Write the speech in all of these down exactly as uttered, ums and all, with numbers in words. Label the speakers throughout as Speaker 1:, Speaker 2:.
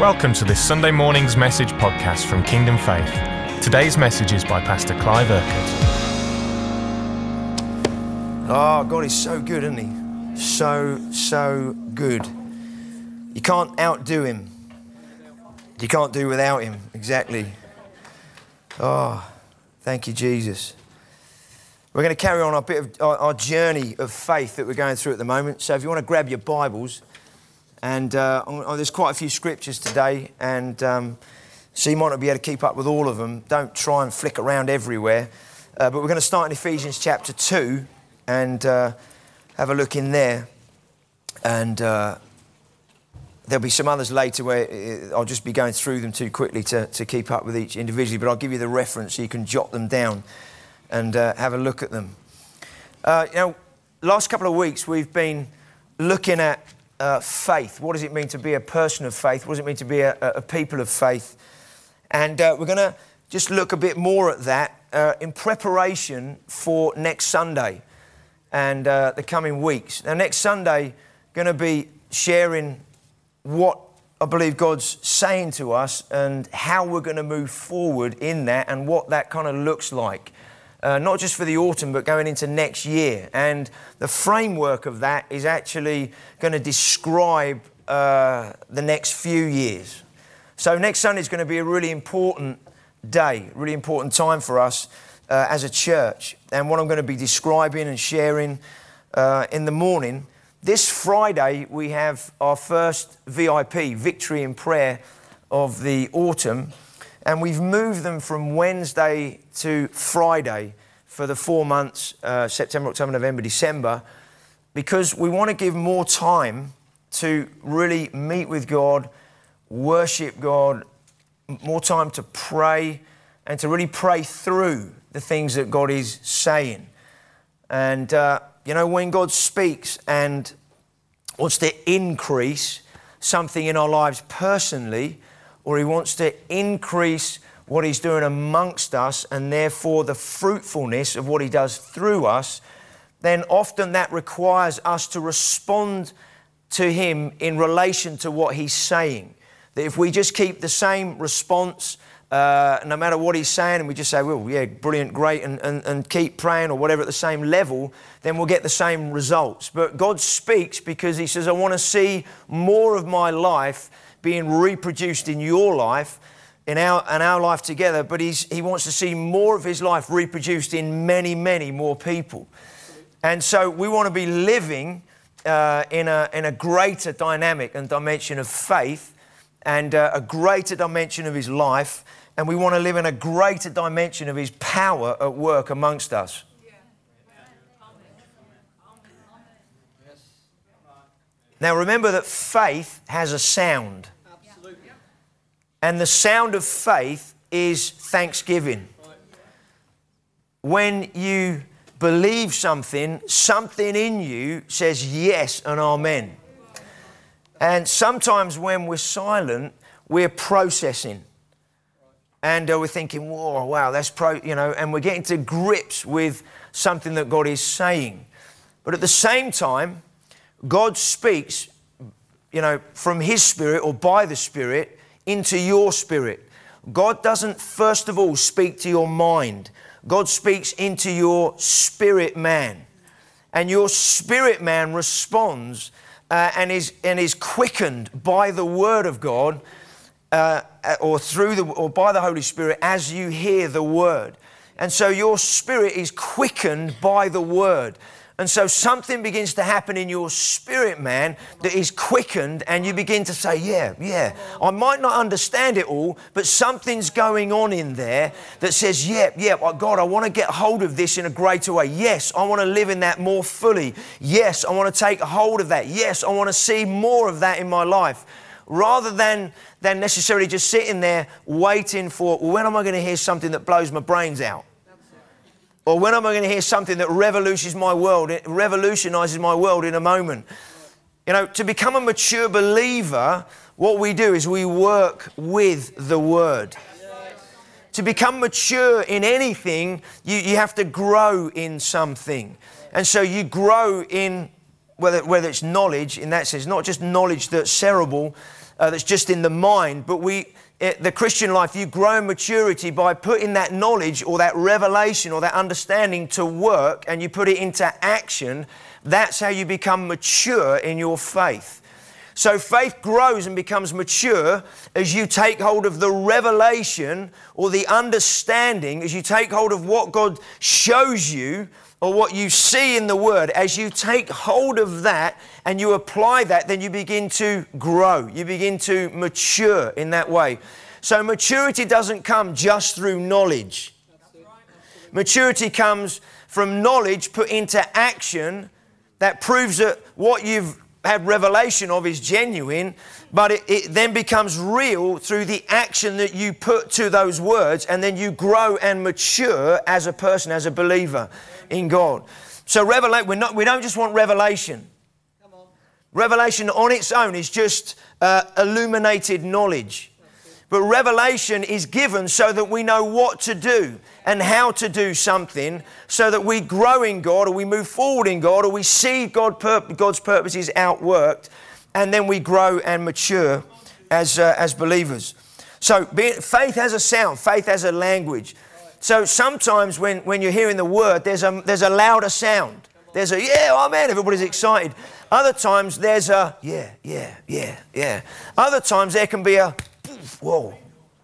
Speaker 1: Welcome to this Sunday morning's message podcast from Kingdom Faith. Today's message is by Pastor Clive Urquhart.
Speaker 2: Oh, God is so good, isn't he? So, so good. You can't outdo him. You can't do without him, exactly. Oh, thank you, Jesus. We're going to carry on our bit of our, our journey of faith that we're going through at the moment. So if you want to grab your Bibles, and uh, oh, there's quite a few scriptures today, and um, so you might not be able to keep up with all of them. Don't try and flick around everywhere. Uh, but we're going to start in Ephesians chapter two and uh, have a look in there. And uh, there'll be some others later where I'll just be going through them too quickly to, to keep up with each individually, but I'll give you the reference so you can jot them down and uh, have a look at them. Uh, you know, last couple of weeks we've been looking at uh, faith. What does it mean to be a person of faith? What does it mean to be a, a people of faith? And uh, we're going to just look a bit more at that uh, in preparation for next Sunday and uh, the coming weeks. Now, next Sunday, going to be sharing what I believe God's saying to us and how we're going to move forward in that and what that kind of looks like. Uh, not just for the autumn, but going into next year. And the framework of that is actually going to describe uh, the next few years. So next Sunday is going to be a really important day, really important time for us uh, as a church. And what I'm going to be describing and sharing uh, in the morning. This Friday, we have our first V I P, Victory in Prayer, of the autumn. And we've moved them from Wednesday to Friday for the four months, uh, September, October, November, December, because we want to give more time to really meet with God, worship God, more time to pray, and to really pray through the things that God is saying. And, uh, you know, when God speaks and wants to increase something in our lives personally, or he wants to increase what he's doing amongst us and therefore the fruitfulness of what he does through us, then often that requires us to respond to him in relation to what he's saying. That if we just keep the same response, uh, no matter what he's saying, and we just say, well, yeah, brilliant, great, and, and, and keep praying or whatever at the same level, then we'll get the same results. But God speaks because he says, I want to see more of my life being reproduced in your life, in our and our life together, but he's, he wants to see more of his life reproduced in many, many more people. And so we want to be living uh, in a in a greater dynamic and dimension of faith and uh, a greater dimension of his life, and we want to live in a greater dimension of his power at work amongst us. Now remember that faith has a sound. And the sound of faith is thanksgiving. When you believe something, something in you says yes and amen. And sometimes when we're silent, we're processing. And uh, we're thinking, whoa, wow, that's pro, you know, and we're getting to grips with something that God is saying. But at the same time, God speaks, you know, from his spirit or by the spirit into your spirit. God doesn't first of all speak to your mind. God speaks into your spirit man. And your spirit man responds uh, and is and is quickened by the word of God uh, or through the or by the Holy Spirit as you hear the word. And so your spirit is quickened by the word. And so something begins to happen in your spirit, man, that is quickened, and you begin to say, yeah, yeah, I might not understand it all, but something's going on in there that says, yeah, yeah, God, I want to get hold of this in a greater way. Yes, I want to live in that more fully. Yes, I want to take hold of that. Yes, I want to see more of that in my life. Rather than, than necessarily just sitting there waiting for, well, when am I going to hear something that blows my brains out? Or when am I going to hear something that revolutionizes my world, it revolutionizes my world in a moment? You know, to become a mature believer, what we do is we work with the word. To become mature in anything, you, you have to grow in something. And so you grow in, whether, whether it's knowledge, in that sense, not just knowledge that's cerebral, uh, that's just in the mind, but we, it, the Christian life, you grow in maturity by putting that knowledge or that revelation or that understanding to work, and you put it into action. That's how you become mature in your faith. So faith grows and becomes mature as you take hold of the revelation or the understanding, as you take hold of what God shows you or what you see in the Word. As you take hold of that and you apply that, then you begin to grow. You begin to mature in that way. So maturity doesn't come just through knowledge. Maturity comes from knowledge put into action that proves that what you've had revelation of is genuine, but it, it then becomes real through the action that you put to those words, and then you grow and mature as a person, as a believer in God. So revelate, we're not, we don't just want revelation. Revelation on its own is just uh, illuminated knowledge. But revelation is given so that we know what to do and how to do something, so that we grow in God, or we move forward in God, or we see God pur- God's purposes outworked, and then we grow and mature as uh, as believers. So be, faith has a sound, faith has a language. So sometimes when, when you're hearing the word, there's a, there's a louder sound. There's a, yeah, oh man, everybody's excited. Other times there's a, yeah, yeah, yeah, yeah. Other times there can be a, whoa.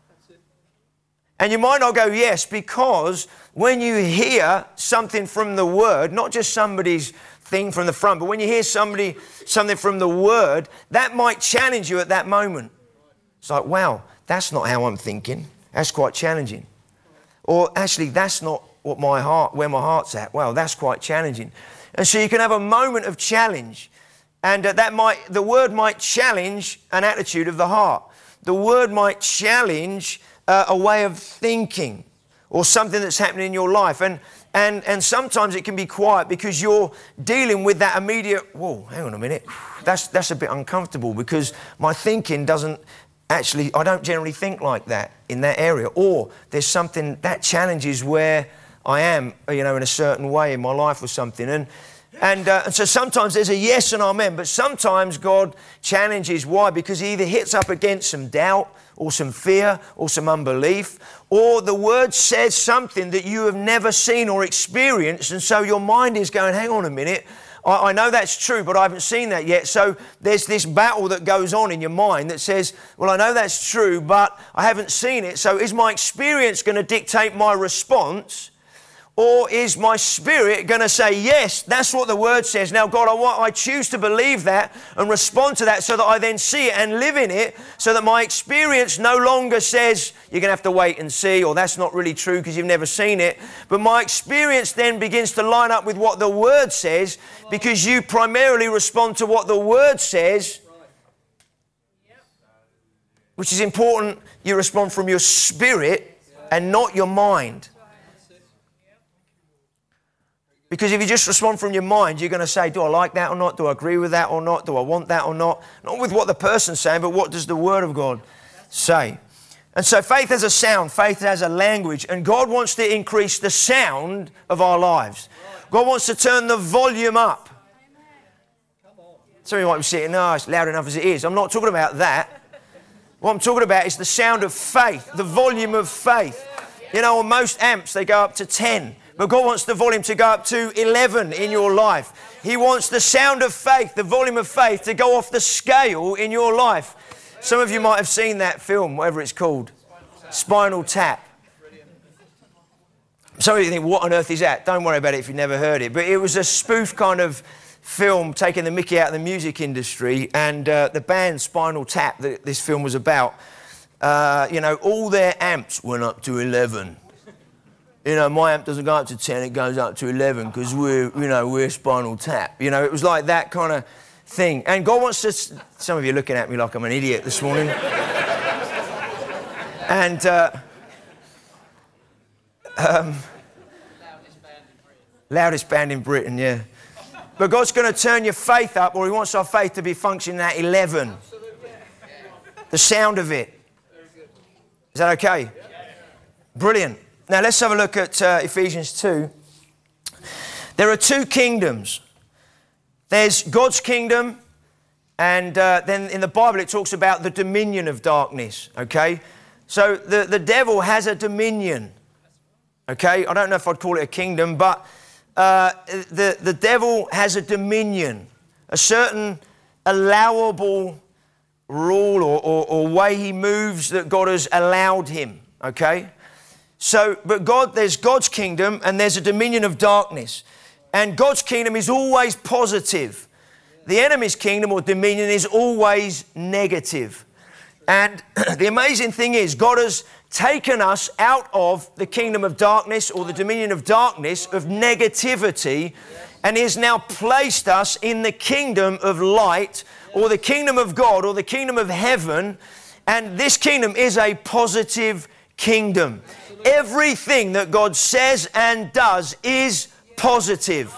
Speaker 2: And you might not go yes, because when you hear something from the Word, not just somebody's thing from the front, but when you hear somebody something from the Word, that might challenge you at that moment. It's like, wow, that's not how I'm thinking. That's quite challenging. Or actually, that's not what my heart, where my heart's at. Wow, that's quite challenging. And so you can have a moment of challenge, and uh, that might, the Word might challenge an attitude of the heart. The Word might challenge uh, a way of thinking or something that's happening in your life. And, and, and sometimes it can be quiet because you're dealing with that immediate, whoa, hang on a minute. That's, that's a bit uncomfortable, because my thinking doesn't actually, I don't generally think like that in that area. Or there's something that challenges where I am, you know, in a certain way in my life or something. And And, uh, and so sometimes there's a yes and amen, but sometimes God challenges. Why? Because he either hits up against some doubt or some fear or some unbelief, or the Word says something that you have never seen or experienced, and so your mind is going, hang on a minute, I, I know that's true, but I haven't seen that yet. So there's this battle that goes on in your mind that says, well, I know that's true, but I haven't seen it. So is my experience going to dictate my response? Or is my spirit going to say, yes, that's what the Word says. Now, God, I, want, I choose to believe that and respond to that, so that I then see it and live in it, so that my experience no longer says, you're going to have to wait and see, or that's not really true because you've never seen it. But my experience then begins to line up with what the Word says, because you primarily respond to what the Word says, which is important. You respond from your spirit and not your mind. Because if you just respond from your mind, you're going to say, do I like that or not? Do I agree with that or not? Do I want that or not? Not with what the person's saying, but what does the Word of God say? And so faith has a sound, faith has a language, and God wants to increase the sound of our lives. God wants to turn the volume up. Some of you might be saying, no, it's loud enough as it is. I'm not talking about that. What I'm talking about is the sound of faith, the volume of faith. You know, on most amps, they go up to ten. But God wants the volume to go up to eleven in your life. He wants the sound of faith, the volume of faith, to go off the scale in your life. Some of you might have seen that film, whatever it's called, Spinal Tap. Some of you think, what on earth is that? Don't worry about it if you've never heard it. But it was a spoof kind of film taking the mickey out of the music industry, and uh, the band Spinal Tap that this film was about, uh, you know, all their amps went up to eleven. You know, my amp doesn't go up to ten, it goes up to eleven, because we're, you know, we're Spinal Tap. You know, it was like that kind of thing. And God wants to... Some of you are looking at me like I'm an idiot this morning. and... Uh, um, loudest band in Britain, yeah. But God's going to turn your faith up, or He wants our faith to be functioning at eleven. The sound of it. Is that okay? Brilliant. Now let's have a look at uh, Ephesians two. There are two kingdoms. There's God's kingdom And uh, then in the Bible, it talks about the dominion of darkness, okay? So the, the devil has a dominion, okay? I don't know if I'd call it a kingdom, but uh, the, the devil has a dominion, a certain allowable rule or, or, or way he moves that God has allowed him, okay? So, but God, there's God's kingdom and there's a dominion of darkness. And God's kingdom is always positive. The enemy's kingdom or dominion is always negative. And the amazing thing is, God has taken us out of the kingdom of darkness or the dominion of darkness, of negativity, and He has now placed us in the kingdom of light or the kingdom of God or the kingdom of heaven. And this kingdom is a positive kingdom. Everything that God says and does is positive.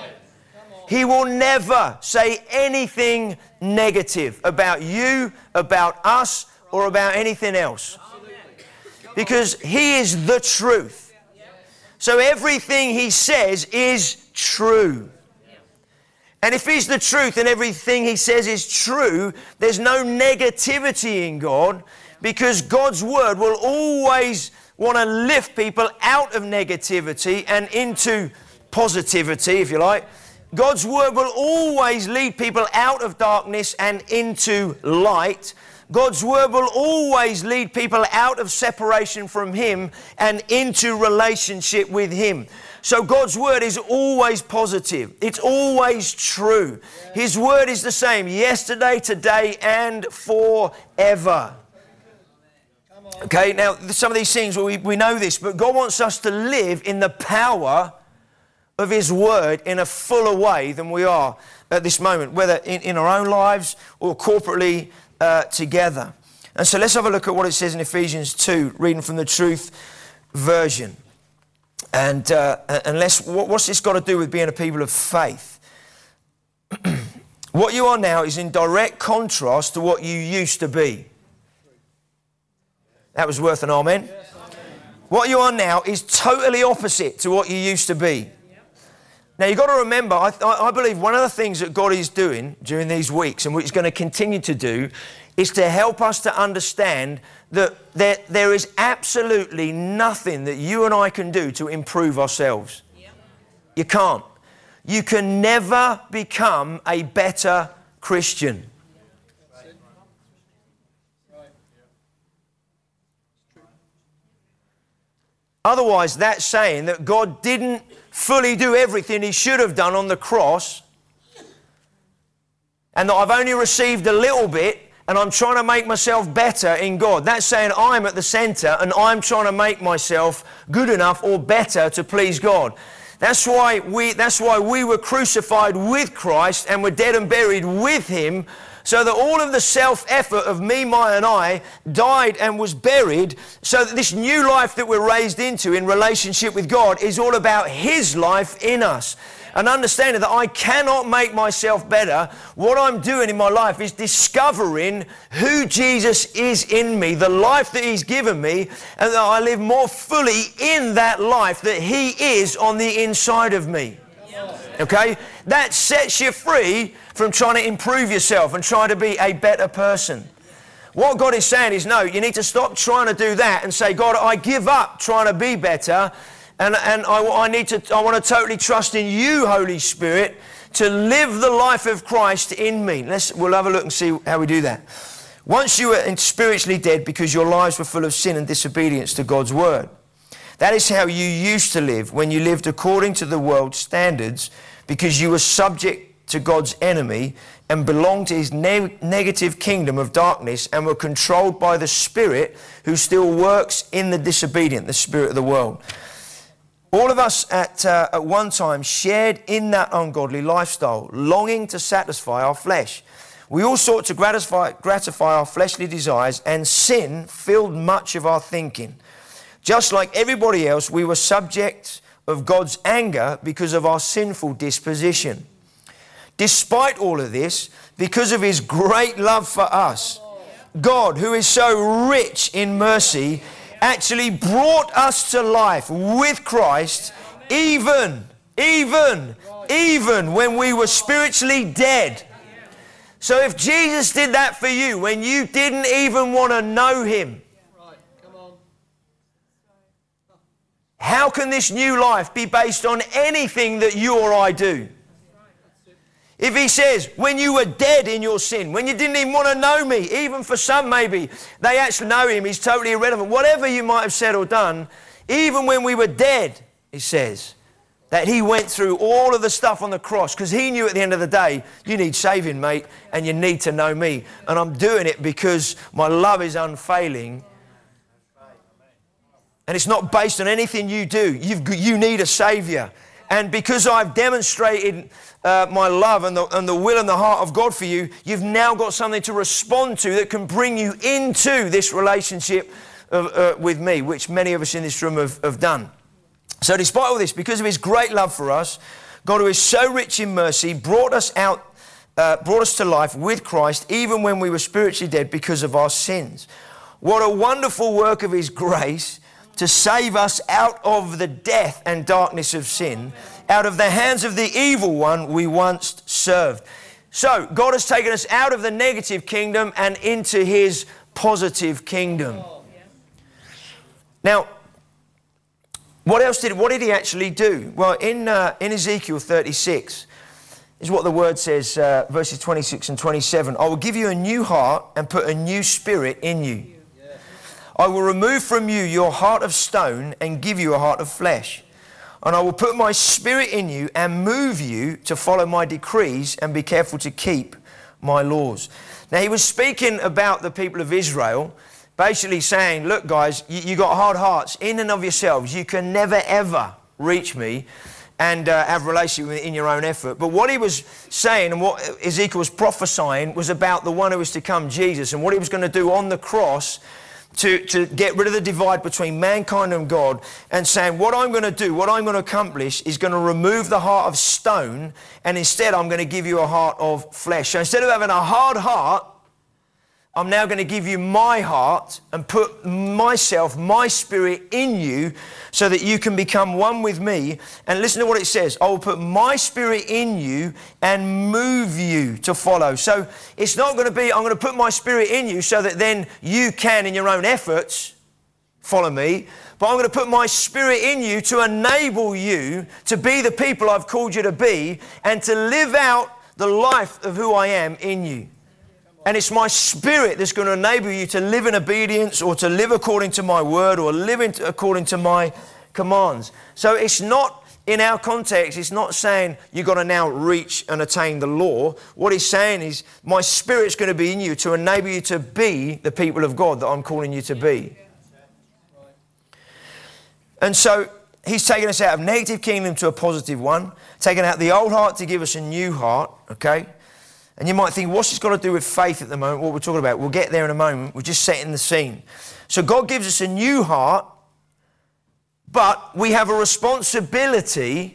Speaker 2: He will never say anything negative about you, about us, or about anything else. Because He is the truth. So everything He says is true. And if He's the truth and everything He says is true, there's no negativity in God, because God's word will always want to lift people out of negativity and into positivity, if you like. God's word will always lead people out of darkness and into light. God's word will always lead people out of separation from Him and into relationship with Him. So God's word is always positive. It's always true. His word is the same yesterday, today, and forever. Okay, now some of these things, we, we know this, but God wants us to live in the power of His word in a fuller way than we are at this moment, whether in, in our own lives or corporately uh, together. And so let's have a look at what it says in Ephesians two, reading from the Truth version. And uh, unless, what, what's this got to do with being a people of faith? What you are now is in direct contrast to what you used to be. That was worth an amen. Yes, amen. What you are now is totally opposite to what you used to be. Now you've got to remember, I, I believe one of the things that God is doing during these weeks and what He's going to continue to do is to help us to understand that there, there is absolutely nothing that you and I can do to improve ourselves. Yep. You can't. You can never become a better Christian. Otherwise, that's saying that God didn't fully do everything He should have done on the cross, and that I've only received a little bit and I'm trying to make myself better in God. That's saying I'm at the center and I'm trying to make myself good enough or better to please God. That's why we, that's why we were crucified with Christ and were dead and buried with Him, so that all of the self-effort of me, my, and I died and was buried, so that this new life that we're raised into in relationship with God is all about His life in us. And understanding that I cannot make myself better. What I'm doing in my life is discovering who Jesus is in me, the life that He's given me, and that I live more fully in that life that He is on the inside of me. Okay? That sets you free from trying to improve yourself and trying to be a better person. What God is saying is, no, you need to stop trying to do that and say, God, I give up trying to be better, and, and I, I need to, I want to totally trust in You, Holy Spirit, to live the life of Christ in me. Let's, we'll have a look and see how we do that. Once you were spiritually dead because your lives were full of sin and disobedience to God's word. That is how you used to live when you lived according to the world's standards, because you were subject to God's enemy and belonged to His ne- negative kingdom of darkness and were controlled by the spirit who still works in the disobedient, the spirit of the world. All of us at, uh, at one time shared in that ungodly lifestyle, longing to satisfy our flesh. We all sought to gratify, gratify our fleshly desires, and sin filled much of our thinking. Just like everybody else, we were subject of God's anger because of our sinful disposition. Despite all of this, because of His great love for us, God, who is so rich in mercy, actually brought us to life with Christ, even, even, even when we were spiritually dead. So if Jesus did that for you when you didn't even want to know him,
Speaker 3: Right, come on.
Speaker 2: how can this new life be based on anything that you or I do? If he says, when you were dead in your sin, when you didn't even want to know me, even for some maybe, they actually know him, he's totally irrelevant. Whatever you might have said or done, even when we were dead, he says, that he went through all of the stuff on the cross because he knew at the end of the day, you need saving, mate, and you need to know me. And I'm doing it because my love is unfailing. And it's not based on anything you do. You've, you need a Saviour. And because I've demonstrated uh, my love and the, and the will and the heart of God for you, you've now got something to respond to that can bring you into this relationship of, uh, with me, which many of us in this room have, have done. So despite all this, because of his great love for us, God, who is so rich in mercy, brought us out, uh, brought us to life with Christ, even when we were spiritually dead because of our sins. What a wonderful work of his grace to save us out of the death and darkness of sin, out of the hands of the evil one we once served. So God has taken us out of the negative kingdom and into his positive kingdom. Now, what else did, what did he actually do? Well, in, uh, in Ezekiel thirty-six, is what the word says, uh, verses twenty-six and twenty-seven. I will give you a new heart and put a new spirit in you. I will remove from you your heart of stone and give you a heart of flesh. And I will put my spirit in you and move you to follow my decrees and be careful to keep my laws. Now, he was speaking about the people of Israel, basically saying, look, guys, you, you got hard hearts in and of yourselves. You can never, ever reach me and uh, have a relationship with me in your own effort. But what he was saying and what Ezekiel was prophesying was about the one who was to come, Jesus, and what he was going to do on the cross to, to get rid of the divide between mankind and God, and saying, what I'm going to do, what I'm going to accomplish is going to remove the heart of stone, and instead I'm going to give you a heart of flesh. So instead of having a hard heart, I'm now going to give you my heart and put myself, my spirit in you so that you can become one with me. And listen to what it says. I will put my spirit in you and move you to follow. So it's not going to be, I'm going to put my spirit in you so that then you can, in your own efforts, follow me. But I'm going to put my spirit in you to enable you to be the people I've called you to be and to live out the life of who I am in you. And it's my spirit that's going to enable you to live in obedience or to live according to my word or live in, according to my commands. So it's not, in our context, it's not saying you've got to now reach and attain the law. What he's saying is my spirit's going to be in you to enable you to be the people of God that I'm calling you to be. And so he's taken us out of negative kingdom to a positive one, taken out the old heart to give us a new heart, okay? And you might think, what's this got to do with faith at the moment, what we're talking about? We'll get there in a moment. We're just setting the scene. So God gives us a new heart, but we have a responsibility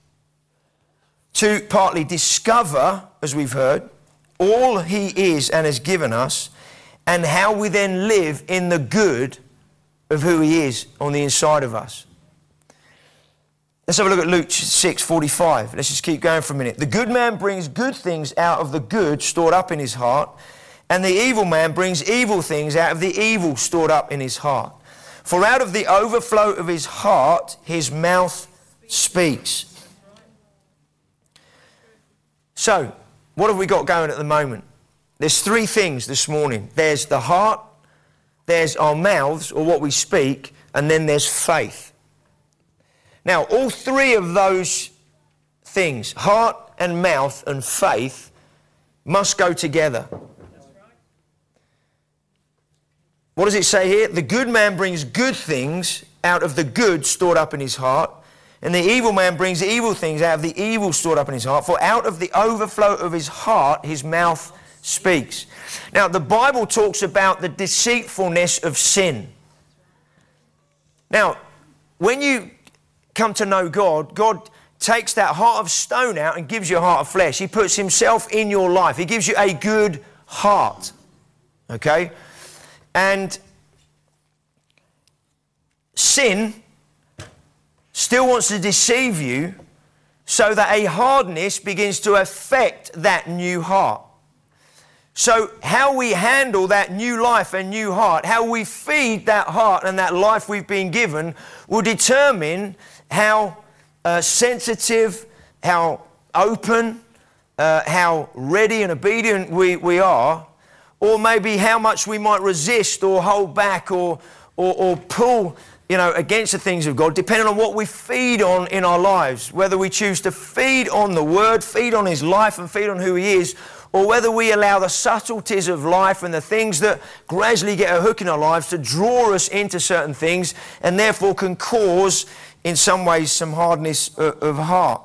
Speaker 2: to partly discover, as we've heard, all he is and has given us, and how we then live in the good of who he is on the inside of us. Let's have a look at Luke six forty-five. Let's just keep going for a minute. The good man brings good things out of the good stored up in his heart, and the evil man brings evil things out of the evil stored up in his heart. For out of the overflow of his heart, his mouth speaks. So, what have we got going at the moment? There's three things this morning. There's the heart, there's our mouths, or what we speak, and then there's faith. Now, all three of those things, heart and mouth and faith, must go together. What does it say here? The good man brings good things out of the good stored up in his heart, and the evil man brings evil things out of the evil stored up in his heart. For out of the overflow of his heart, his mouth speaks. Now, the Bible talks about the deceitfulness of sin. Now, when you come to know God, God takes that heart of stone out and gives you a heart of flesh. He puts himself in your life. He gives you a good heart. Okay? And sin still wants to deceive you so that a hardness begins to affect that new heart. So how we handle that new life and new heart, how we feed that heart and that life we've been given will determine how uh, sensitive, how open, uh, how ready and obedient we, we are, or maybe how much we might resist or hold back or, or, or pull, you know, against the things of God, depending on what we feed on in our lives, whether we choose to feed on the Word, feed on His life and feed on who He is, or whether we allow the subtleties of life and the things that gradually get a hook in our lives to draw us into certain things and therefore can cause, in some ways, some hardness of heart.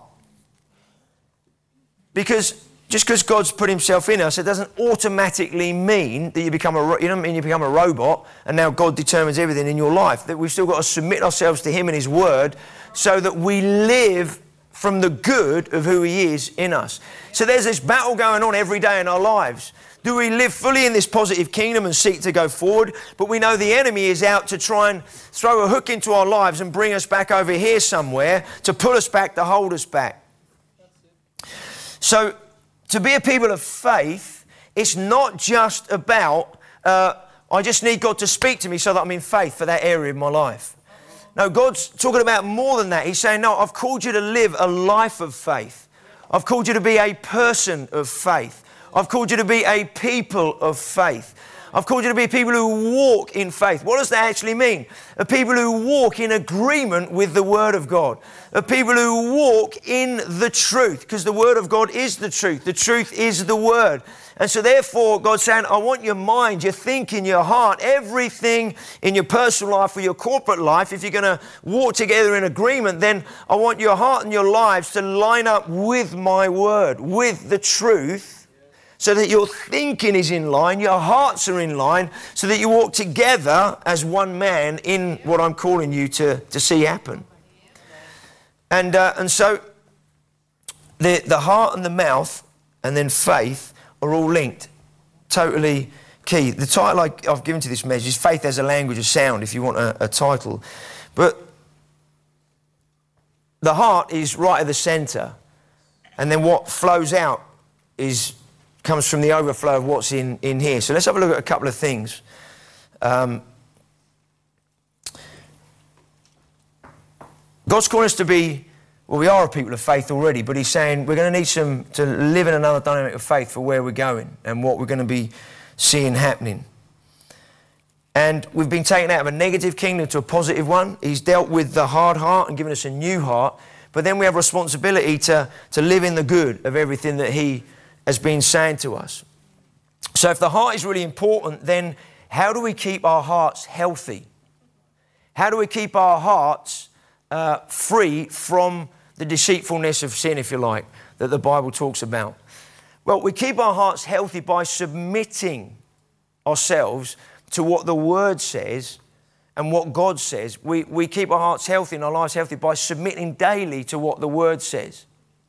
Speaker 2: Because just because God's put Himself in us, it doesn't automatically mean that you become a, you don't mean you become a robot and now God determines everything in your life. That we've still got to submit ourselves to Him and His Word so that we live from the good of who He is in us. So there's this battle going on every day in our lives. Do we live fully in this positive kingdom and seek to go forward? But we know the enemy is out to try and throw a hook into our lives and bring us back over here somewhere, to pull us back, to hold us back. So to be a people of faith, it's not just about, uh, I just need God to speak to me so that I'm in faith for that area of my life. No, God's talking about more than that. He's saying, no, I've called you to live a life of faith. I've called you to be a person of faith. I've called you to be a people of faith. I've called you to be people who walk in faith. What does that actually mean? A people who walk in agreement with the Word of God. A people who walk in the truth, because the Word of God is the truth. The truth is the Word. And so therefore, God's saying, I want your mind, your thinking, your heart, everything in your personal life or your corporate life. If you're going to walk together in agreement, then I want your heart and your lives to line up with my Word, with the truth, so that your thinking is in line, your hearts are in line, so that you walk together as one man in what I'm calling you to, to see happen. And, uh, and so the, the heart and the mouth and then faith are all linked, totally key. The title I, I've given to this message is Faith as a Language of Sound, if you want a, a title. But the heart is right at the centre, and then what flows out is comes from the overflow of what's in, in here. So let's have a look at a couple of things. Um, God's calling us to be, well, we are a people of faith already, but He's saying we're going to need some to live in another dynamic of faith for where we're going and what we're going to be seeing happening. And we've been taken out of a negative kingdom to a positive one. He's dealt with the hard heart and given us a new heart, but then we have responsibility to, to live in the good of everything that He has been saying to us. So if the heart is really important, then how do we keep our hearts healthy? How do we keep our hearts uh, free from the deceitfulness of sin, if you like, that the Bible talks about? Well, we keep our hearts healthy by submitting ourselves to what the Word says and what God says. We, we keep our hearts healthy and our lives healthy by submitting daily to what the Word says.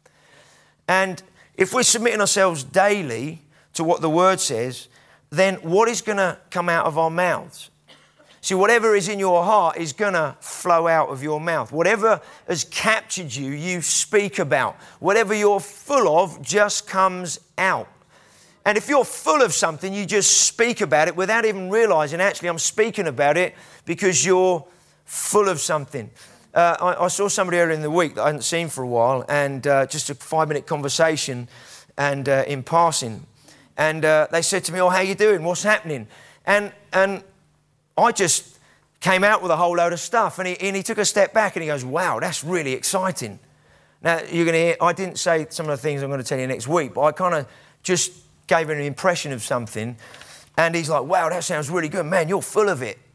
Speaker 2: And if we're submitting ourselves daily to what the Word says, then what is going to come out of our mouths? See, whatever is in your heart is going to flow out of your mouth. Whatever has captured you, you speak about. Whatever you're full of just comes out. And if you're full of something, you just speak about it without even realizing, actually, I'm speaking about it because you're full of something. Uh, I, I saw somebody earlier in the week that I hadn't seen for a while, and uh, just a five-minute conversation and uh, in passing. And uh, they said to me, oh, how you doing? What's happening? And and I just came out with a whole load of stuff. And he, and he took a step back and he goes, wow, that's really exciting. Now, you're going to hear, I didn't say some of the things I'm going to tell you next week, but I kind of just gave him an impression of something. And he's like, wow, that sounds really good. Man, you're full of it.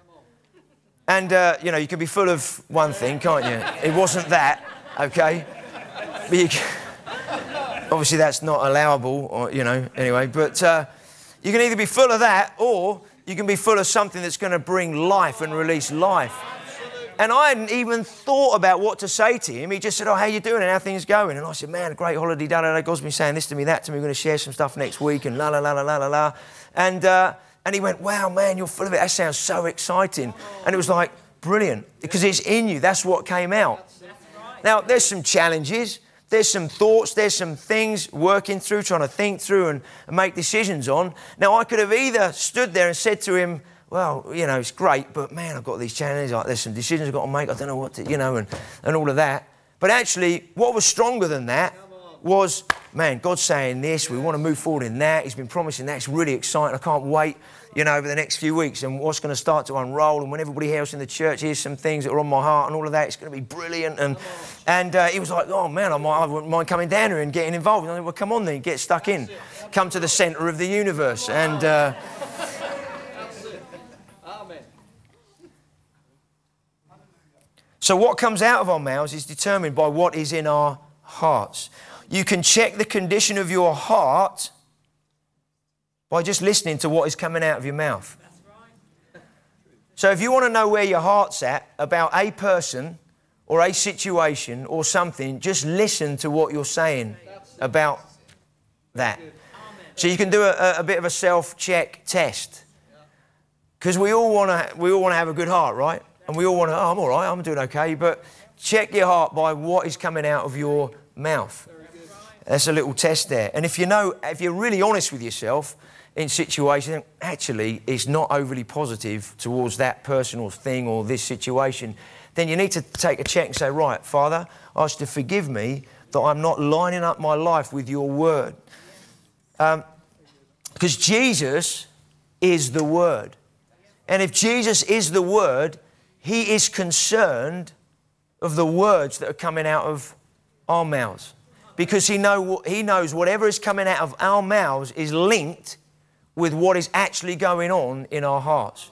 Speaker 2: And, uh, you know, you can be full of one thing, can't you? It wasn't that, okay? But you can, obviously that's not allowable, or, you know, anyway. But uh, you can either be full of that or you can be full of something that's going to bring life and release life. And I hadn't even thought about what to say to him. He just said, oh, how you doing and how things going? And I said, man, a great holiday, da, da, da. God's been saying this to me, that to me. We're going to share some stuff next week and la, la, la, la, la, la, la. And... Uh, And he went, wow, man, you're full of it. That sounds so exciting. And it was like, brilliant, because it's in you. That's what came out. Now, there's some challenges. there's some thoughts, there's some things working through, trying to think through and, and make decisions on. Now, I could have either stood there and said to him, well, you know, it's great, but man, I've got these challenges, like there's some decisions I've got to make, I don't know what to, you know, and, and all of that. But actually, what was stronger than that was, man, God's saying this, we want to move forward in that, He's been promising that, it's really exciting, I can't wait, you know, over the next few weeks and what's going to start to unroll, and when everybody else in the church hears some things that are on my heart and all of that, it's going to be brilliant. And and uh, he was like, oh man, I, might, I wouldn't mind coming down here and getting involved. And I said, well, come on then, get stuck in. Come to the centre of the universe. And uh, so what comes out of our mouths is determined by what is in our hearts. You can check the condition of your heart by just listening to what is coming out of your mouth. So if you want to know where your heart's at about a person or a situation or something, just listen to what you're saying about that. So you can do a, a bit of a self-check test. Because we all want to we all want to have a good heart, right? And we all want to, oh, I'm all right, I'm doing okay. But check your heart by what is coming out of your mouth. That's a little test there. And if you know, if you're really honest with yourself in situations, actually it's not overly positive towards that person or thing or this situation, then you need to take a check and say, right, Father, I ask you to forgive me that I'm not lining up my life with your word. Um, because Jesus is the word. And if Jesus is the word, He is concerned of the words that are coming out of our mouths. Because he, know, he knows whatever is coming out of our mouths is linked with what is actually going on in our hearts.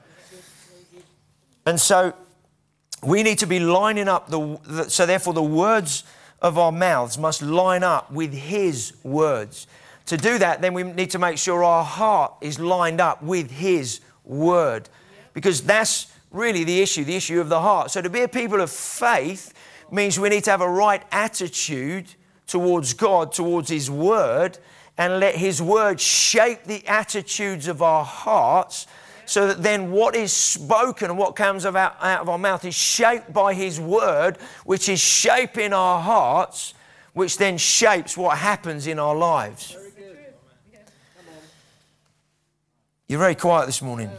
Speaker 2: And so we need to be lining up, the, the so therefore the words of our mouths must line up with His words. To do that, then we need to make sure our heart is lined up with His word. Because that's really the issue, the issue of the heart. So to be a people of faith means we need to have a right attitude towards God, towards His word, and let His word shape the attitudes of our hearts, so that then what is spoken and what comes out of our mouth is shaped by His word, which is shaping our hearts, which then shapes what happens in our lives. You're very quiet this morning.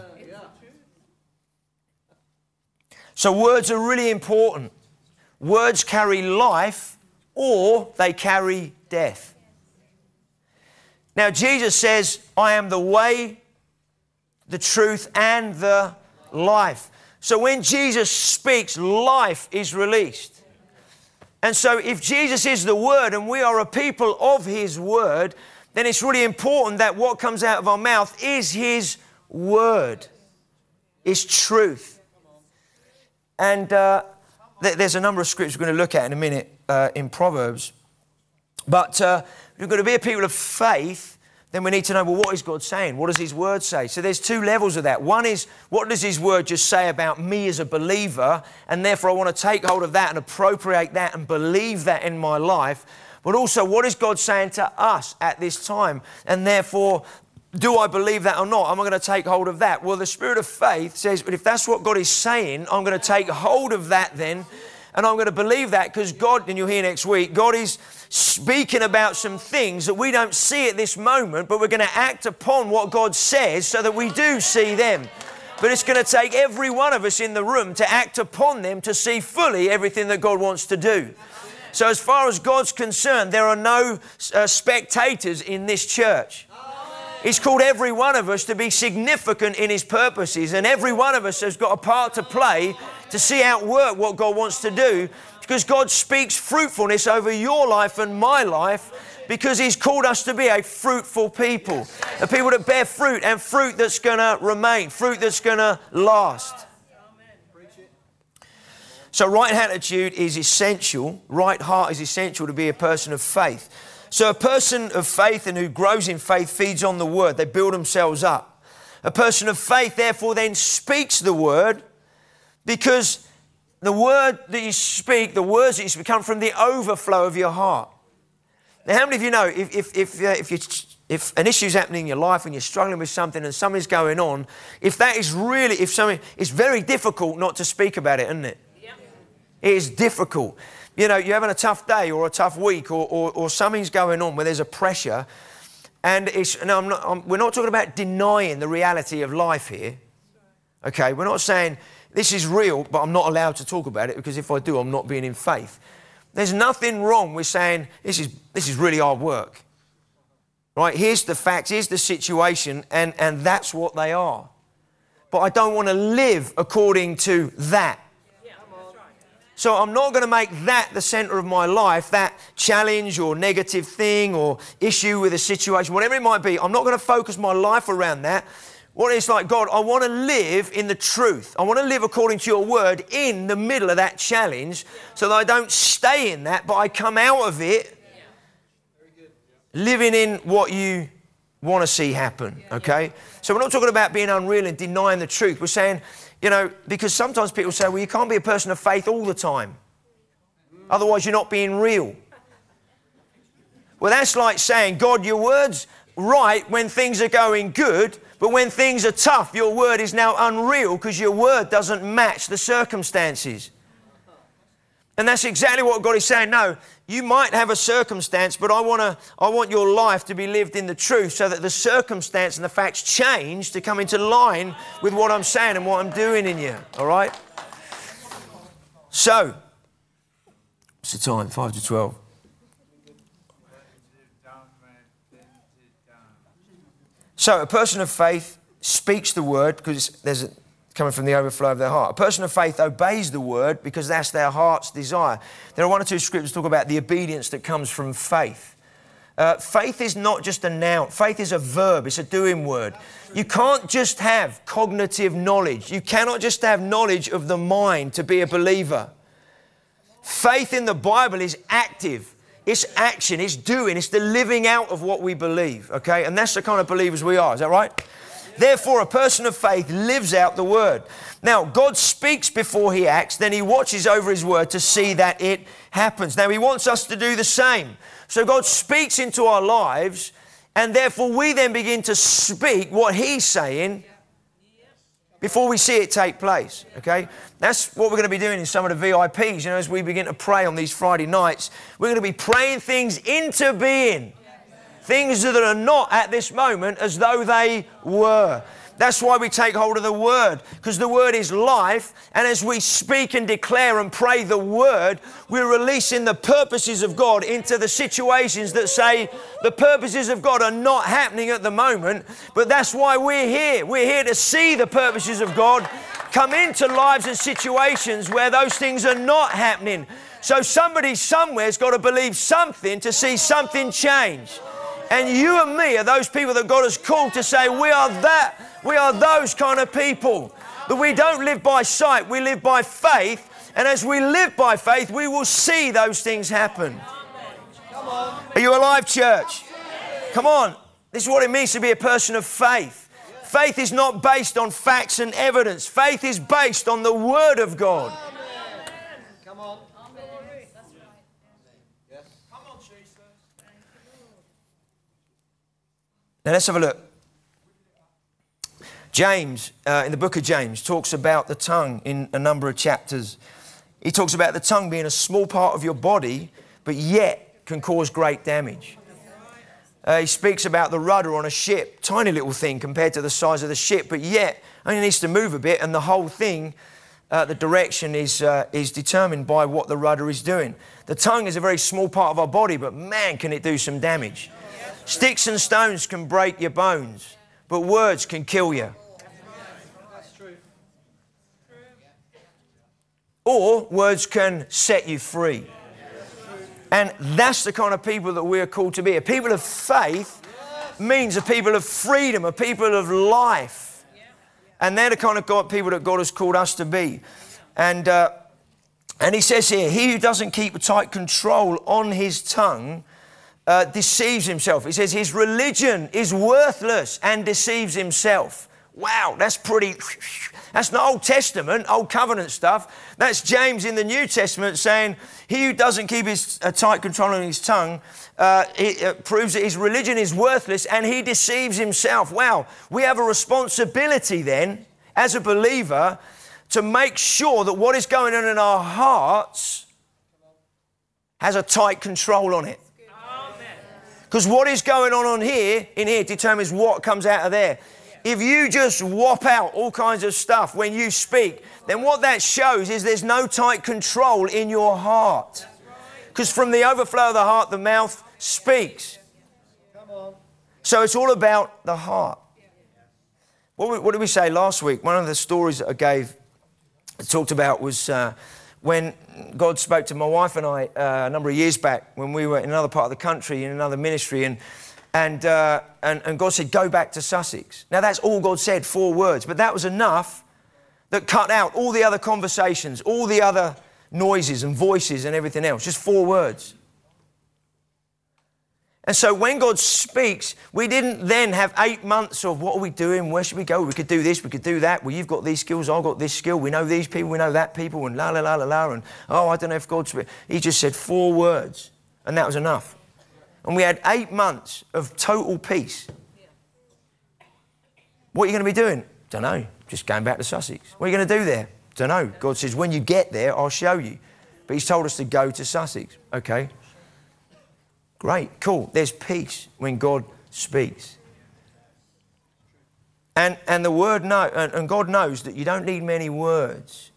Speaker 2: So words are really important. Words carry life or they carry death. Now Jesus says, I am the way, the truth and the life. So when Jesus speaks, life is released. And so if Jesus is the word and we are a people of His word, then it's really important that what comes out of our mouth is His word, is truth. And uh, th- there's a number of scriptures we're going to look at in a minute uh, in Proverbs. But uh, if we're going to be a people of faith, then we need to know, well, what is God saying? What does His word say? So there's two levels of that. One is, what does His word just say about me as a believer? And therefore I want to take hold of that and appropriate that and believe that in my life. But also, what is God saying to us at this time? And therefore, do I believe that or not? Am I going to take hold of that? Well, the spirit of faith says, but if that's what God is saying, I'm going to take hold of that then. And I'm going to believe that because God, and you'll hear next week, God is speaking about some things that we don't see at this moment, but we're going to act upon what God says so that we do see them. But it's going to take every one of us in the room to act upon them to see fully everything that God wants to do. So as far as God's concerned, there are no uh, spectators in this church. He's called every one of us to be significant in His purposes, and every one of us has got a part to play to see out work what God wants to do, because God speaks fruitfulness over your life and my life, because He's called us to be a fruitful people, a people that bear fruit, and fruit that's going to remain, fruit that's going to last. So right attitude is essential, right heart is essential to be a person of faith. So a person of faith and who grows in faith feeds on the word. They build themselves up. A person of faith, therefore, then speaks the word, because the word that you speak, the words that you speak, come from the overflow of your heart. Now, how many of you know if if if, uh, if, you, if an issue is happening in your life and you're struggling with something and something's going on, if that is really, if something, it's very difficult not to speak about it, isn't it? Yeah. It is difficult. you know, you're having a tough day or a tough week or, or, or something's going on where there's a pressure, and it's, no, I'm not, I'm, we're not talking about denying the reality of life here. Okay, we're not saying this is real, but I'm not allowed to talk about it because if I do, I'm not being in faith. There's nothing wrong with saying this is this is really hard work. Right? Here's the facts, here's the situation, and, and that's what they are. But I don't want to live according to that. So I'm not going to make that the center of my life, that challenge or negative thing or issue with a situation, whatever it might be. I'm not going to focus my life around that. What it's like, God, I want to live in the truth. I want to live according to your word in the middle of that challenge so that I don't stay in that, but I come out of it living in what you want to see happen, okay? So we're not talking about being unreal and denying the truth. We're saying, you know, because sometimes people say, well, you can't be a person of faith all the time. Otherwise, you're not being real. Well, that's like saying, God, your word's right when things are going good, but when things are tough, your word is now unreal because your word doesn't match the circumstances. And that's exactly what God is saying. No, you might have a circumstance, but I want to, I want your life to be lived in the truth so that the circumstance and the facts change to come into line with what I'm saying and what I'm doing in you. All right? So, what's the time? five to twelve. So, a person of faith speaks the word because there's a coming from the overflow of their heart. A person of faith obeys the word because that's their heart's desire. There are one or two scriptures talk about the obedience that comes from faith. Uh, faith is not just a noun. Faith is a verb. It's a doing word. You can't just have cognitive knowledge. You cannot just have knowledge of the mind to be a believer. Faith in the Bible is active. It's action. It's doing. It's the living out of what we believe. Okay? And that's the kind of believers we are. Is that right? Therefore, a person of faith lives out the word. Now, God speaks before he acts, then he watches over his word to see that it happens. Now, he wants us to do the same. So God speaks into our lives, and therefore we then begin to speak what he's saying before we see it take place, okay? That's what we're going to be doing in some of the V I Ps. You know, as we begin to pray on these Friday nights, we're going to be praying things into being. Things that are not at this moment as though they were. That's why we take hold of the word, because the word is life. And as we speak and declare and pray the word, we're releasing the purposes of God into the situations that say the purposes of God are not happening at the moment. But that's why we're here. We're here to see the purposes of God come into lives and situations where those things are not happening. So somebody somewhere's got to believe something to see something change. And you and me are those people that God has called to say we are that, we are those kind of people. That we don't live by sight, we live by faith. And as we live by faith, we will see those things happen. Are you alive, church? Come on. This is what it means to be a person of faith. Faith is not based on facts and evidence. Faith is based on the Word of God. Come on. Now let's have a look. James, uh, in the book of James, talks about the tongue in a number of chapters. He talks about the tongue being a small part of your body, but yet can cause great damage. Uh, he speaks about the rudder on a ship, tiny little thing compared to the size of the ship, but yet only needs to move a bit, and the whole thing, uh, the direction is uh, is determined by what the rudder is doing. The tongue is a very small part of our body, but man, can it do some damage. Sticks and stones can break your bones, but words can kill you.
Speaker 3: That's true.
Speaker 2: Or words can set you free. And that's the kind of people that we are called to be. A people of faith means a people of freedom, a people of life. And they're the kind of God, people that God has called us to be. And, uh, and he says here, he who doesn't keep a tight control on his tongue Uh, deceives himself. He says his religion is worthless and deceives himself. Wow, that's pretty, that's the Old Testament, Old Covenant stuff. That's James in the New Testament saying he who doesn't keep his uh, tight control on his tongue uh, it, uh, proves that his religion is worthless and he deceives himself. Wow, we have a responsibility then as a believer to make sure that what is going on in our hearts has a tight control on it. Because what is going on on here, in here, determines what comes out of there. If you just whop out all kinds of stuff when you speak, then what that shows is there's no tight control in your heart. Because from the overflow of the heart, the mouth speaks. So it's all about the heart. What, what did we say last week? One of the stories that I gave, I talked about was uh, when God spoke to my wife and I uh, a number of years back when we were in another part of the country, in another ministry, and and, uh, and and God said, go back to Sussex. Now that's all God said, four words, but that was enough that cut out all the other conversations, all the other noises and voices and everything else, just four words. And so when God speaks, we didn't then have eight months of what are we doing, where should we go, we could do this, we could do that, well you've got these skills, I've got this skill, we know these people, we know that people, and la la la la la, and oh I don't know if God speaks. He just said four words, and that was enough. And we had eight months of total peace. What are you going to be doing? Don't know, just going back to Sussex. What are you going to do there? Don't know. God says, when you get there, I'll show you. But he's told us to go to Sussex. Okay. Great, cool. There's peace when God speaks. And and the word know, and, and God knows that you don't need many words.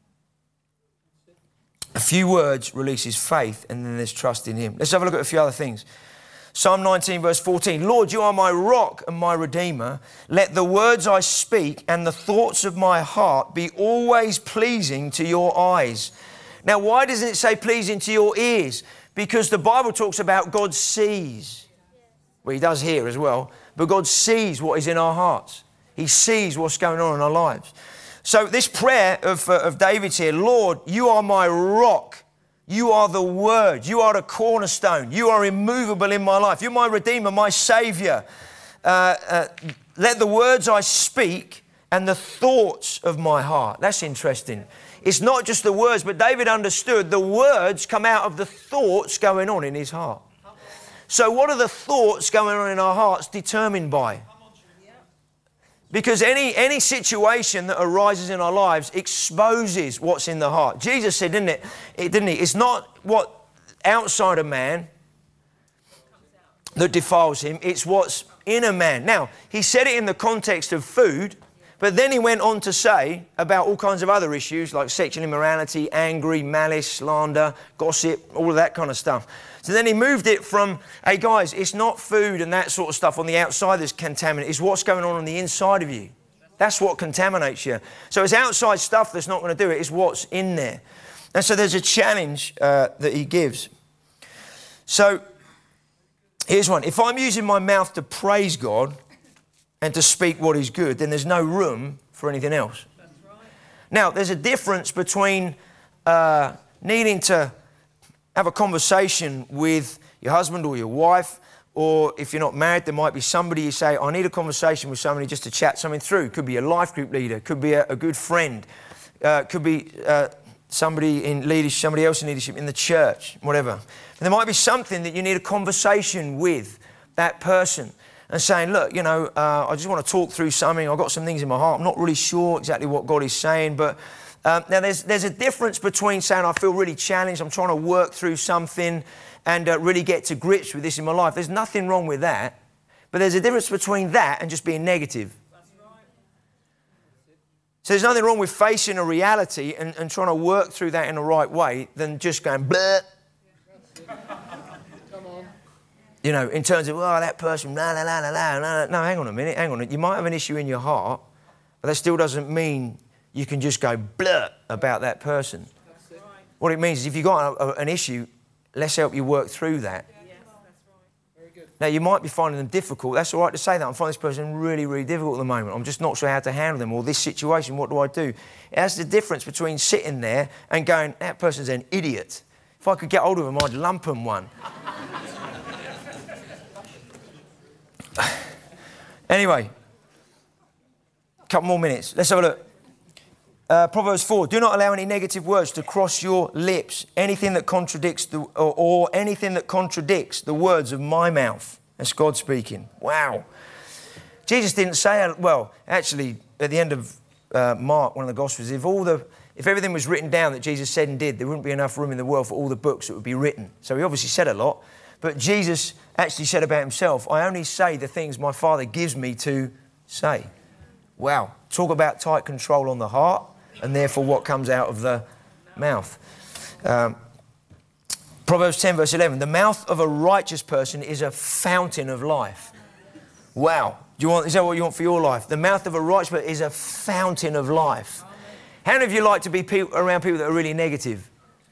Speaker 2: A few words releases faith, and then there's trust in him. Let's have a look at a few other things. Psalm nineteen, verse fourteen. Lord, you are my rock and my redeemer. Let the words I speak and the thoughts of my heart be always pleasing to your eyes. Now, why doesn't it say pleasing to your ears? Because the Bible talks about God sees. Well, he does here as well. But God sees what is in our hearts. He sees what's going on in our lives. So this prayer of, uh, of David's here, Lord, you are my rock. You are the word. You are the cornerstone. You are immovable in my life. You're my redeemer, my savior. Uh, uh, let the words I speak and the thoughts of my heart. That's interesting. It's not just the words, but David understood the words come out of the thoughts going on in his heart. So what are the thoughts going on in our hearts determined by? Because any, any situation that arises in our lives exposes what's in the heart. Jesus said, didn't it? it didn't he? It's not what outside a man that defiles him. It's what's in a man. Now, he said it in the context of food, but then he went on to say about all kinds of other issues like sexual immorality, angry, malice, slander, gossip, all of that kind of stuff. So then he moved it from, hey guys, it's not food and that sort of stuff on the outside that's contaminated. It's what's going on on the inside of you. That's what contaminates you. So it's outside stuff that's not going to do it. It's what's in there. And so there's a challenge uh, that he gives. So here's one. If I'm using my mouth to praise God, and to speak what is good, then there's no room for anything else. That's right. Now, there's a difference between uh, needing to have a conversation with your husband or your wife, or if you're not married, there might be somebody you say, I need a conversation with somebody just to chat something through. Could be a life group leader, could be a, a good friend, uh, could be uh, somebody in leadership, somebody else in leadership in the church, whatever. And there might be something that you need a conversation with that person. And saying, look, you know, uh, I just want to talk through something. I've got some things in my heart. I'm not really sure exactly what God is saying. But um, now there's there's a difference between saying I feel really challenged, I'm trying to work through something and uh, really get to grips with this in my life. There's nothing wrong with that. But there's a difference between that and just being negative. That's right. So there's nothing wrong with facing a reality and, and trying to work through that in the right way than just going, bleh. You know, in terms of, oh, that person, la, la, la, la, la, la. No, hang on a minute, hang on. You might have an issue in your heart, but that still doesn't mean you can just go blur about that person. That's right. What it means is if you've got a, a, an issue, let's help you work through that. Yes, that's right. Very good. Now, you might be finding them difficult. That's all right to say that. I'm finding this person really, really difficult at the moment. I'm just not sure how to handle them, or this situation, what do I do? That's the difference between sitting there and going, that person's an idiot. If I could get hold of them, I'd lump them one. Anyway, a couple more minutes. Let's have a look. Uh, Proverbs four, do not allow any negative words to cross your lips. Anything that contradicts the, or, or anything that contradicts the words of my mouth. That's God speaking. Wow. Jesus didn't say, well, actually, at the end of uh, Mark, one of the Gospels, if all the If everything was written down that Jesus said and did, there wouldn't be enough room in the world for all the books that would be written. So he obviously said a lot, but Jesus actually said about himself, I only say the things my Father gives me to say. Wow. Talk about tight control on the heart and therefore what comes out of the mouth. Um, Proverbs ten verse eleven, the mouth of a righteous person is a fountain of life. Wow. Do you want, is that what you want for your life? The mouth of a righteous person is a fountain of life. How many of you like to be people, around people that are really negative?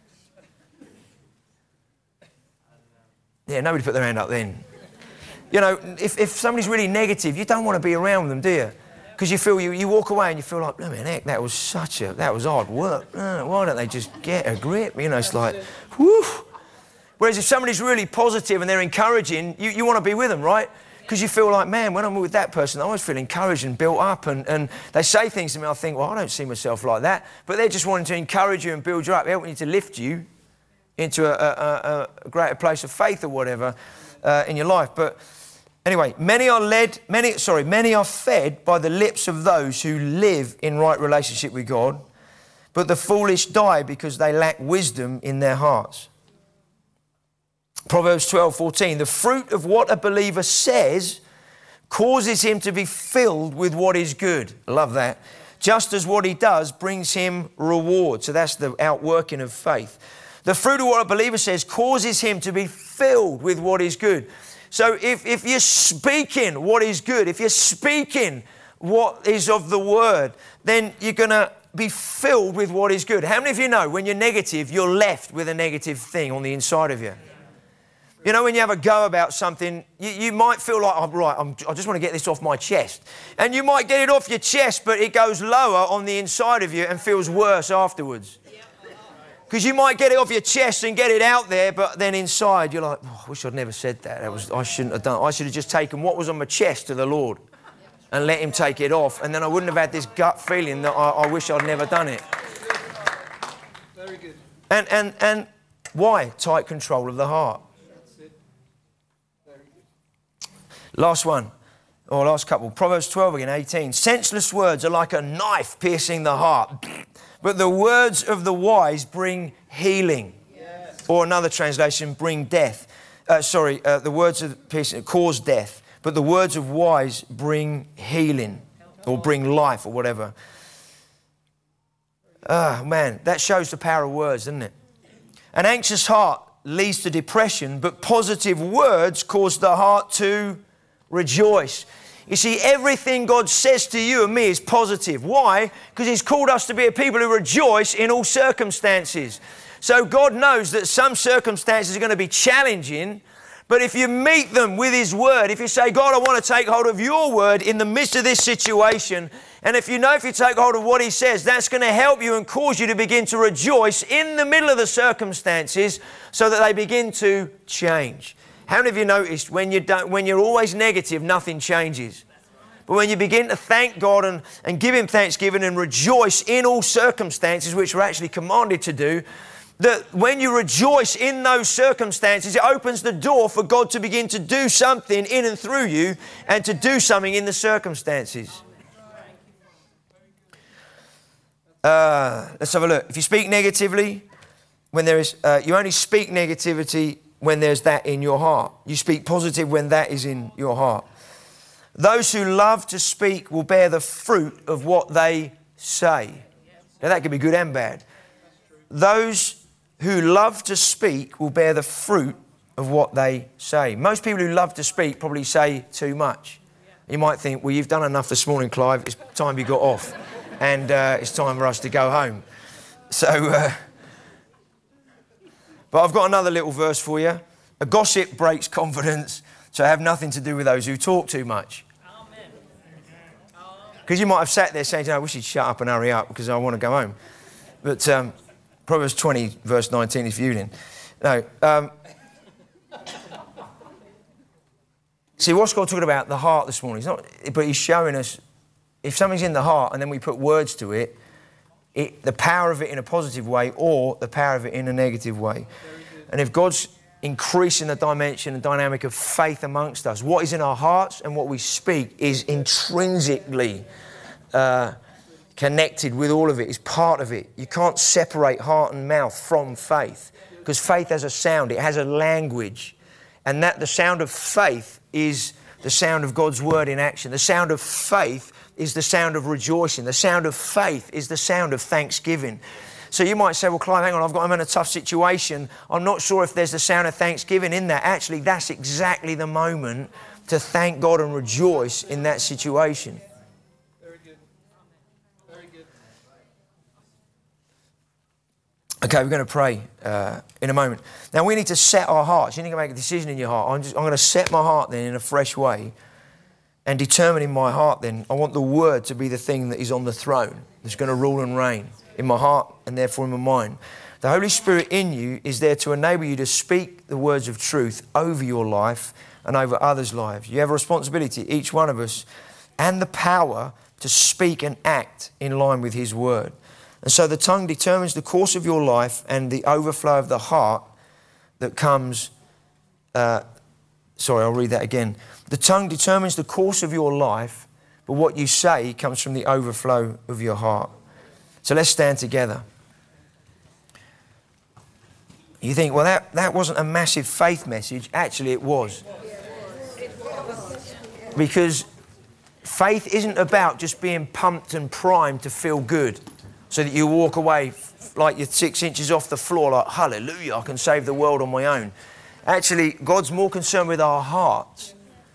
Speaker 2: Yeah, nobody put their hand up then. You know, if, if somebody's really negative, you don't want to be around them, do you? Because you feel, you, you walk away and you feel like, no man, heck, that was such a, that was hard work. Oh, why don't they just get a grip? You know, it's like, whew. Whereas if somebody's really positive and they're encouraging, you, you want to be with them, right? Because you feel like, man, when I'm with that person, I always feel encouraged and built up. And, and they say things to me, I think, well, I don't see myself like that. But they're just wanting to encourage you and build you up, helping you to lift you into a, a, a greater place of faith or whatever uh, in your life. But anyway, many are led, many, sorry, many are fed by the lips of those who live in right relationship with God. But the foolish die because they lack wisdom in their hearts. Proverbs twelve fourteen, the fruit of what a believer says causes him to be filled with what is good. I love that. Just as what he does brings him reward. So that's the outworking of faith. The fruit of what a believer says causes him to be filled with what is good. So if, if you're speaking what is good, if you're speaking what is of the word, then you're going to be filled with what is good. How many of you know when you're negative, you're left with a negative thing on the inside of you? You know, when you have a go about something, you, you might feel like, oh, right, I'm, I just want to get this off my chest. And you might get it off your chest, but it goes lower on the inside of you and feels worse afterwards. Because you might get it off your chest and get it out there, but then inside you're like, oh, I wish I'd never said that. That was, I shouldn't have done it. I should have just taken what was on my chest to the Lord and let him take it off. And then I wouldn't have had this gut feeling that I, I wish I'd never done it.
Speaker 3: Very good.
Speaker 2: And, and, and why? Tight control of the heart. Last one, or last couple. Proverbs twelve again, eighteen. Senseless words are like a knife piercing the heart, but the words of the wise bring healing. Yes. Or another translation, bring death. Uh, sorry, uh, the words of piercing cause death, but the words of wise bring healing, or bring life, or whatever. Ah, oh, man, that shows the power of words, doesn't it? An anxious heart leads to depression, but positive words cause the heart to rejoice. You see, everything God says to you and me is positive. Why? Because he's called us to be a people who rejoice in all circumstances. So God knows that some circumstances are going to be challenging, but if you meet them with his word, if you say, God, I want to take hold of your word in the midst of this situation, and if you know if you take hold of what he says, that's going to help you and cause you to begin to rejoice in the middle of the circumstances so that they begin to change. How many of you noticed when, you don't, when you're always negative, nothing changes? But when you begin to thank God and, and give him thanksgiving and rejoice in all circumstances, which we're actually commanded to do, that when you rejoice in those circumstances, it opens the door for God to begin to do something in and through you and to do something in the circumstances. Uh, let's have a look. If you speak negatively, when there is, uh, you only speak negativity when there's that in your heart. You speak positive when that is in your heart. Those who love to speak will bear the fruit of what they say. Now that could be good and bad. Those who love to speak will bear the fruit of what they say. Most people who love to speak probably say too much. You might think, well, you've done enough this morning, Clive. It's time you got off. And uh, it's time for us to go home. So... Uh, But I've got another little verse for you. A gossip breaks confidence, so have nothing to do with those who talk too much. Because you might have sat there saying, I wish he'd shut up and hurry up because I want to go home. But um, Proverbs twenty, verse nineteen, if you're in. No. Um, see, what's God talking about? The heart this morning. He's not, but he's showing us, if something's in the heart and then we put words to it, It, the power of it in a positive way or the power of it in a negative way. And if God's increasing the dimension and dynamic of faith amongst us, what is in our hearts and what we speak is intrinsically uh, connected with all of it, is part of it. You can't separate heart and mouth from faith, because faith has a sound, it has a language. And that the sound of faith is the sound of God's word in action. The sound of faith is the sound of rejoicing. The sound of faith is the sound of thanksgiving. So you might say, well, Clive, hang on, I've got, I'm in a tough situation. I'm not sure if there's the sound of thanksgiving in that. Actually, that's exactly the moment to thank God and rejoice in that situation.
Speaker 3: Very good. Very good.
Speaker 2: Okay, we're going to pray uh, in a moment. Now, we need to set our hearts. You need to make a decision in your heart. I'm, just, I'm going to set my heart then in a fresh way and determine in my heart then, I want the word to be the thing that is on the throne, that's going to rule and reign in my heart and therefore in my mind. The Holy Spirit in you is there to enable you to speak the words of truth over your life and over others' lives. You have a responsibility, each one of us, and the power to speak and act in line with His word. And so the tongue determines the course of your life and the overflow of the heart that comes, uh, sorry, I'll read that again. The tongue determines the course of your life, but what you say comes from the overflow of your heart. So let's stand together. You think, well, that, that wasn't a massive faith message. Actually, it was. Because faith isn't about just being pumped and primed to feel good so that you walk away like you're six inches off the floor like, hallelujah, I can save the world on my own. Actually, God's more concerned with our hearts.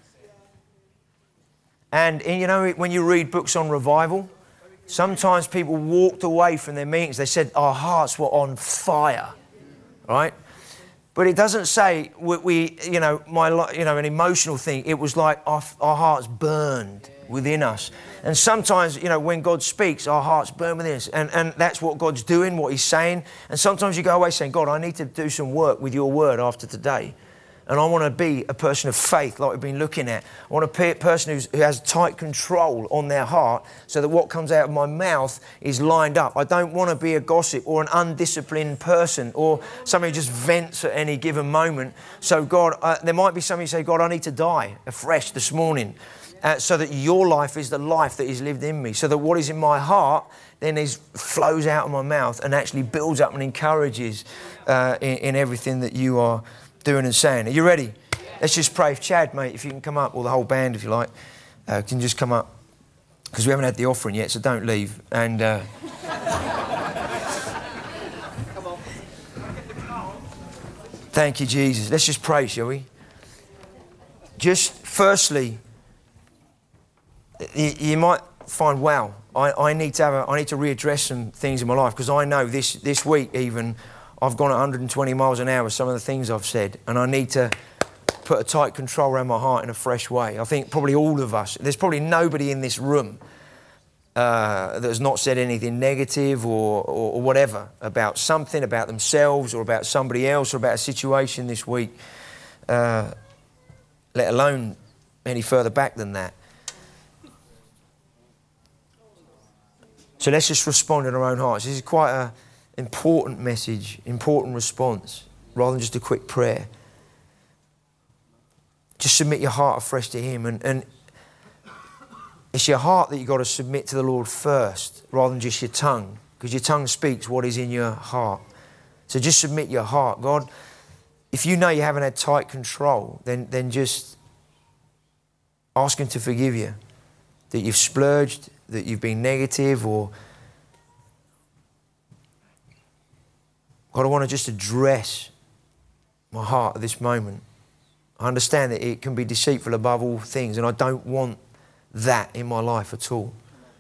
Speaker 2: And, and you know, when you read books on revival, sometimes people walked away from their meetings. They said our hearts were on fire, right? But it doesn't say we, we you know, my, you know, an emotional thing. It was like our, our hearts burned within us. And sometimes, you know, when God speaks, our hearts burn within us. And, and that's what God's doing, what He's saying. And sometimes you go away saying, God, I need to do some work with your word after today. And I want to be a person of faith like we've been looking at. I want to be a person who's, who has tight control on their heart so that what comes out of my mouth is lined up. I don't want to be a gossip or an undisciplined person or somebody who just vents at any given moment. So God, uh, there might be somebody who say, God, I need to die afresh this morning uh, so that your life is the life that is lived in me. So that what is in my heart then is flows out of my mouth and actually builds up and encourages uh, in, in everything that you are doing and saying. Are you ready? Yeah. Let's just pray. Chad, mate, if you can come up, or the whole band, if you like, uh, can just come up. Because we haven't had the offering yet, so don't leave. And uh,
Speaker 3: Come on.
Speaker 2: thank you, Jesus. Let's just pray, shall we? Just firstly, you, you might find, wow, I, I need to have a, I need to readdress some things in my life, because I know this this week even I've gone at one hundred twenty miles an hour with some of the things I've said, and I need to put a tight control around my heart in a fresh way. I think probably all of us, there's probably nobody in this room uh, that has not said anything negative or, or, or whatever about something, about themselves or about somebody else or about a situation this week, uh, let alone any further back than that. So let's just respond in our own hearts. This is quite a important message, important response, rather than just a quick prayer. Just submit your heart afresh to Him, and, and it's your heart that you've got to submit to the Lord first, rather than just your tongue, because your tongue speaks what is in your heart. So just submit your heart. God, if you know you haven't had tight control, then, then just ask Him to forgive you, that you've splurged, that you've been negative, or God, I want to just address my heart at this moment. I understand that it can be deceitful above all things, and I don't want that in my life at all.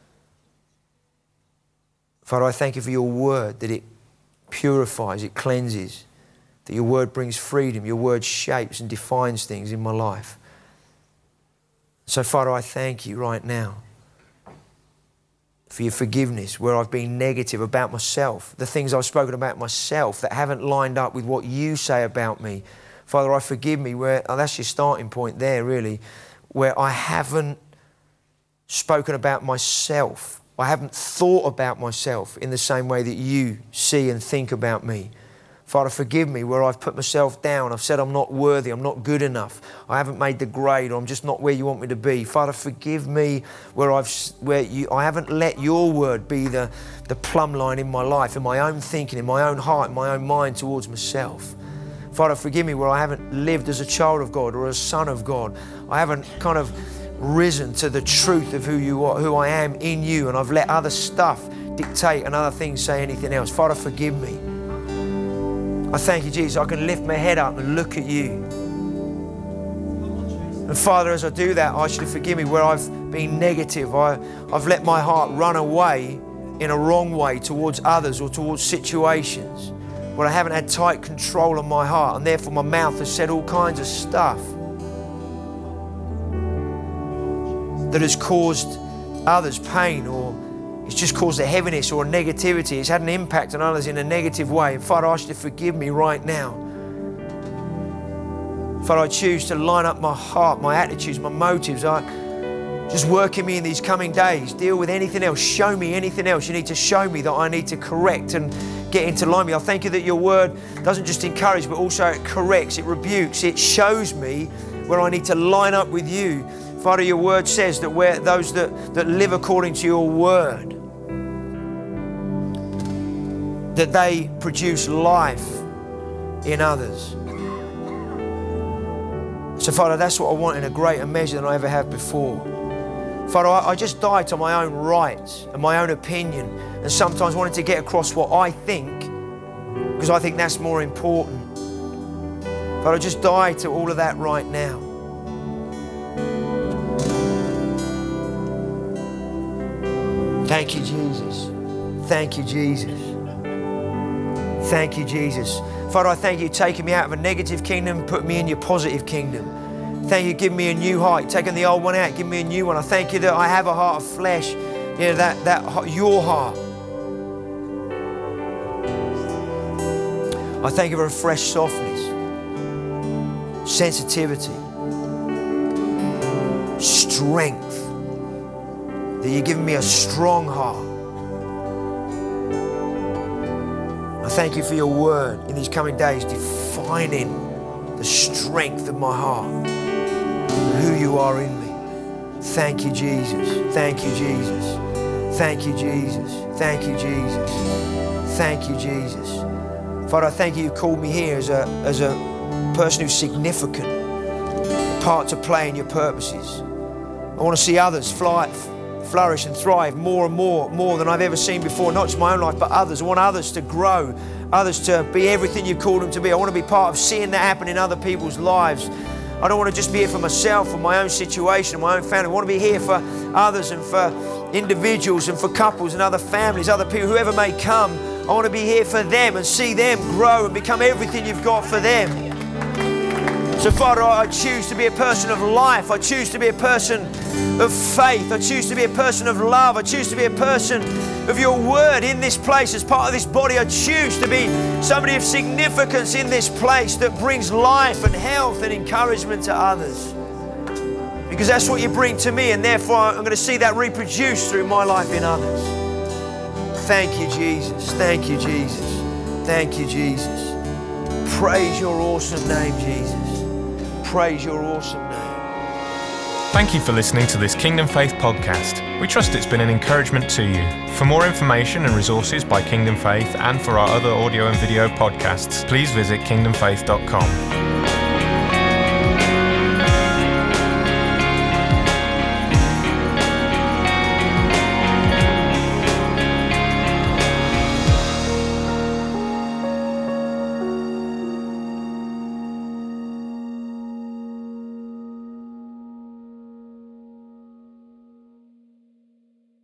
Speaker 2: Father, I thank you for your word, that it purifies, it cleanses, that your word brings freedom, your word shapes and defines things in my life. So, Father, I thank you right now for your forgiveness where I've been negative about myself, the things I've spoken about myself that haven't lined up with what you say about me. Father, I forgive me where, oh, that's your starting point there really, where I haven't spoken about myself. I haven't thought about myself in the same way that you see and think about me. Father, forgive me where I've put myself down. I've said I'm not worthy, I'm not good enough. I haven't made the grade, or I'm just not where you want me to be. Father, forgive me where I've where you I haven't let your word be the, the plumb line in my life, in my own thinking, in my own heart, in my own mind towards myself. Father, forgive me where I haven't lived as a child of God or a son of God. I haven't kind of risen to the truth of who you are, who I am in you, and I've let other stuff dictate and other things say anything else. Father, forgive me. I thank you, Jesus. I can lift my head up and look at you. And Father, as I do that, I ask you to forgive me where I've been negative. I, I've let my heart run away in a wrong way towards others or towards situations where I haven't had tight control of my heart, and therefore my mouth has said all kinds of stuff that has caused others pain, or it's just caused a heaviness or a negativity. It's had an impact on others in a negative way. And Father, I ask you to forgive me right now. Father, I choose to line up my heart, my attitudes, my motives. I just work in me in these coming days. Deal with anything else. Show me anything else you need to show me that I need to correct and get into line with. I thank you that your word doesn't just encourage, but also it corrects, it rebukes, it shows me where I need to line up with you. Father, your word says that where those that, that live according to your word, that they produce life in others. So Father, that's what I want in a greater measure than I ever have before. Father, I, I just die to my own rights and my own opinion, and sometimes wanting to get across what I think, because I think that's more important. Father, I just die to all of that right now. Thank you, Jesus. Thank you, Jesus. Thank you, Jesus. Father, I thank you for taking me out of a negative kingdom and putting me in your positive kingdom. Thank you for giving me a new heart, taking the old one out, giving me a new one. I thank you that I have a heart of flesh, you know, that, that your heart. I thank you for a fresh softness, sensitivity, strength, that you're giving me a strong heart. I thank you for your word in these coming days, defining the strength of my heart, who you are in me. Thank you, Jesus. Thank you, Jesus. Thank you, Jesus. Thank you, Jesus. Thank you, Jesus. Father, I thank you you called me here as a, as a person who's significant, a part to play in your purposes. I want to see others fly, flourish and thrive more and more, more than I've ever seen before, not just my own life, but others. I want others to grow, others to be everything you've called them to be. I want to be part of seeing that happen in other people's lives. I don't want to just be here for myself and my own situation and my own family. I want to be here for others and for individuals and for couples and other families, other people, whoever may come. I want to be here for them and see them grow and become everything you've got for them. So Father, I choose to be a person of life. I choose to be a person of faith. I choose to be a person of love. I choose to be a person of your word in this place as part of this body. I choose to be somebody of significance in this place that brings life and health and encouragement to others. Because that's what you bring to me, and therefore I'm going to see that reproduced through my life in others. Thank you, Jesus. Thank you, Jesus. Thank you, Jesus. Praise your awesome name, Jesus. Praise your awesome name.
Speaker 1: Thank you for listening to this Kingdom Faith podcast. We trust it's been an encouragement to you. For more information and resources by Kingdom Faith and for our other audio and video podcasts, please visit kingdom faith dot com.